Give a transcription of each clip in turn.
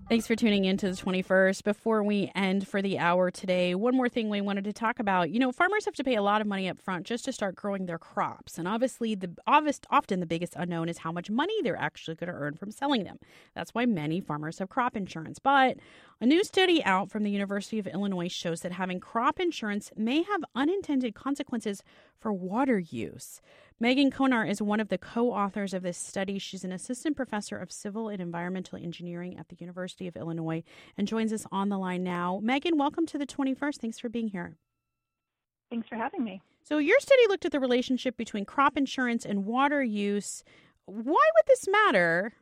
Thanks for tuning in to the 21st. Before we end for the hour today, one more thing we wanted to talk about. Farmers have to pay a lot of money up front just to start growing their crops. And obviously, often the biggest unknown is how much money they're actually going to earn from selling them. That's why many farmers have crop insurance. But a new study out from the University of Illinois shows that having crop insurance may have unintended consequences for water use. Megan Konar is one of the co-authors of this study. She's an assistant professor of civil and environmental engineering at the University of Illinois and joins us on the line now. Megan, welcome to the 21st. Thanks for being here. Thanks for having me. So your study looked at the relationship between crop insurance and water use. Why would this matter?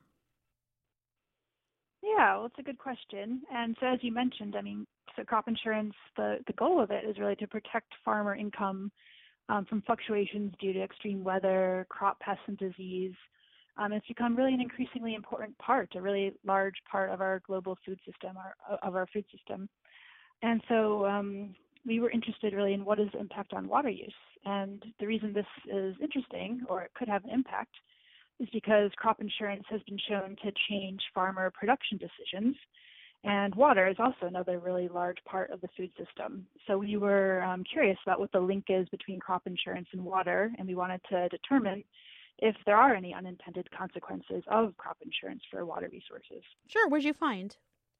Yeah, well, it's a good question. And so as you mentioned, so crop insurance, the goal of it is really to protect farmer income from fluctuations due to extreme weather, crop pests, and disease. It's become really an increasingly important part, a really large part of our global food system, of our food system. And so we were interested really in what is the impact on water use. And the reason this is interesting, or it could have an impact, is because crop insurance has been shown to change farmer production decisions. And water is also another really large part of the food system. So we were curious about what the link is between crop insurance and water, and we wanted to determine if there are any unintended consequences of crop insurance for water resources. Sure. What did you find?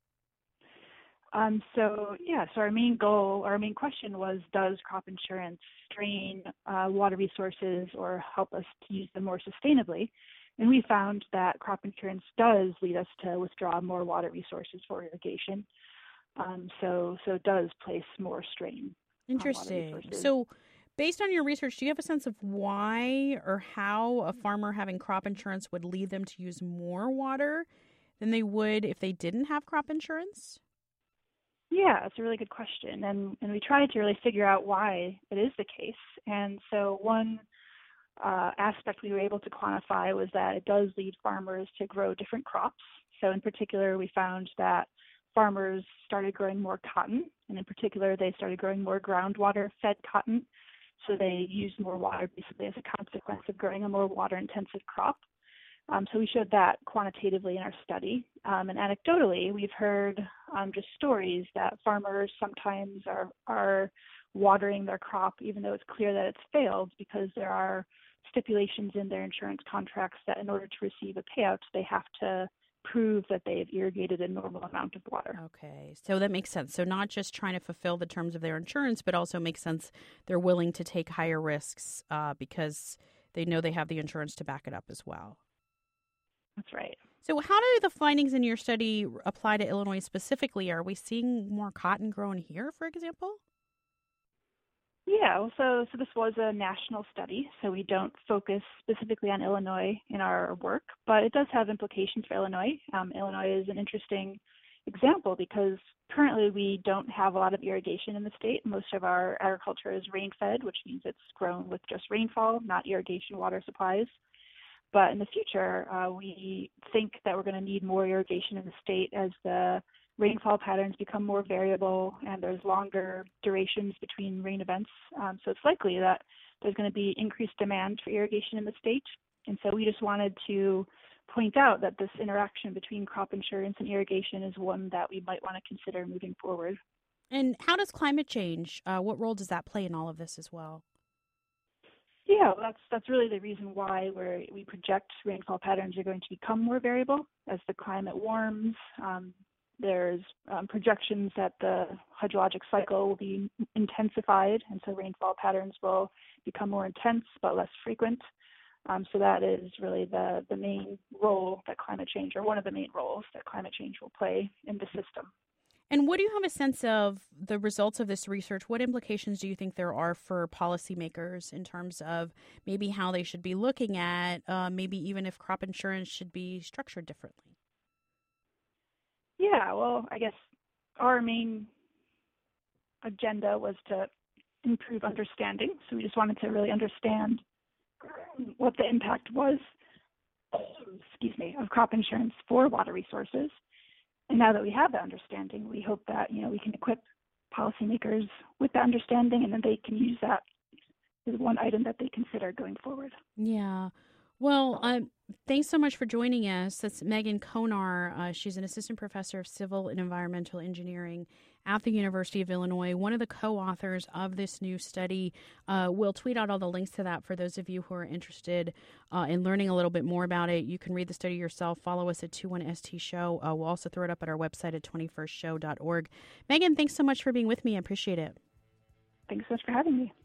So our main goal, our main question was, does crop insurance strain water resources or help us to use them more sustainably? And we found that crop insurance does lead us to withdraw more water resources for irrigation. So it does place more strain. Interesting. On water resources. So based on your research, do you have a sense of why or how a farmer having crop insurance would lead them to use more water than they would if they didn't have crop insurance? Yeah, it's a really good question. And we tried to really figure out why it is the case. And so one aspect we were able to quantify was that it does lead farmers to grow different crops. So in particular, we found that farmers started growing more cotton, and in particular, they started growing more groundwater-fed cotton. So they used more water basically as a consequence of growing a more water-intensive crop. So we showed that quantitatively in our study. And anecdotally, we've heard just stories that farmers sometimes are watering their crop even though it's clear that it's failed, because there are stipulations in their insurance contracts that in order to receive a payout, they have to prove that they've irrigated a normal amount of water. Okay, so that makes sense. So not just trying to fulfill the terms of their insurance, but also makes sense they're willing to take higher risks because they know they have the insurance to back it up as well. That's right. So how do the findings in your study apply to Illinois specifically? Are we seeing more cotton grown here, for example? Yeah, well, so this was a national study, so we don't focus specifically on Illinois in our work, but it does have implications for Illinois. Illinois is an interesting example because currently we don't have a lot of irrigation in the state. Most of our agriculture is rain-fed, which means it's grown with just rainfall, not irrigation water supplies. But in the future, we think that we're going to need more irrigation in the state as the rainfall patterns become more variable and there's longer durations between rain events. So it's likely that there's going to be increased demand for irrigation in the state. And so we just wanted to point out that this interaction between crop insurance and irrigation is one that we might want to consider moving forward. And how does climate change, what role does that play in all of this as well? Yeah, well, that's really the reason why we project rainfall patterns are going to become more variable as the climate warms. There's projections that the hydrologic cycle will be intensified, and so rainfall patterns will become more intense but less frequent. So that is really the main role that climate change, or one of the main roles that climate change will play in the system. And what do you have a sense of the results of this research? What implications do you think there are for policymakers in terms of maybe how they should be looking at, maybe even if crop insurance should be structured differently? Yeah, well, I guess our main agenda was to improve understanding. So we just wanted to really understand what the impact was, of crop insurance for water resources. And now that we have that understanding, we hope that, we can equip policymakers with that understanding, and then they can use that as one item that they consider going forward. Yeah. Well, Thanks so much for joining us. That's Megan Konar. She's an assistant professor of civil and environmental engineering at the University of Illinois, one of the co-authors of this new study. We'll tweet out all the links to that for those of you who are interested in learning a little bit more about it. You can read the study yourself. Follow us at 21ST Show. We'll also throw it up at our website at 21stshow.org. Megan, thanks so much for being with me. I appreciate it. Thanks so much for having me.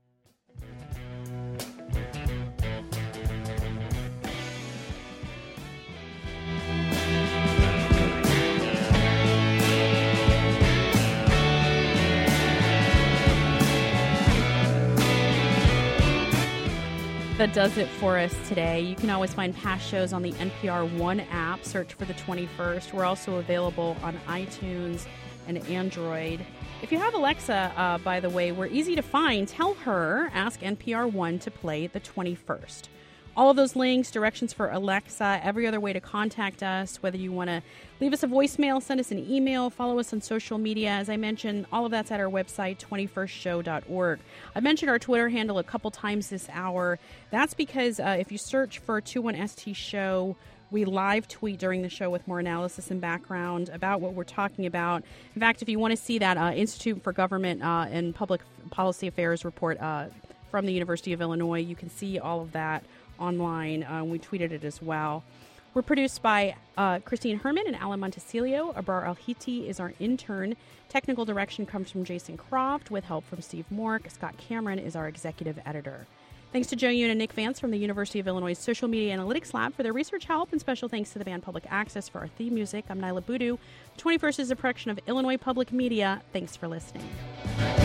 That does it for us today. You can always find past shows on the NPR One app. Search for the 21st. We're also available on iTunes and Android. If you have Alexa, by the way, we're easy to find. Tell her, ask NPR One to play the 21st. All of those links, directions for Alexa, every other way to contact us, whether you want to leave us a voicemail, send us an email, follow us on social media. As I mentioned, all of that's at our website, 21stshow.org. I mentioned our Twitter handle a couple times this hour. That's because if you search for 21ST Show, we live tweet during the show with more analysis and background about what we're talking about. In fact, if you want to see that Institute for Government and Public Policy Affairs report from the University of Illinois, you can see all of that online. We tweeted it as well. We're produced by Christine Herman and Alan Montecillo. Abrar Alhiti is our intern. Technical direction comes from Jason Croft with help from Steve Mork. Scott Cameron is our executive editor. Thanks to Joe Yoon and Nick Vance from the University of Illinois Social Media Analytics Lab for their research help, and special thanks to the band Public Access for our theme music. I'm Nyla Boodoo. 21st is a production of Illinois Public Media. Thanks for listening.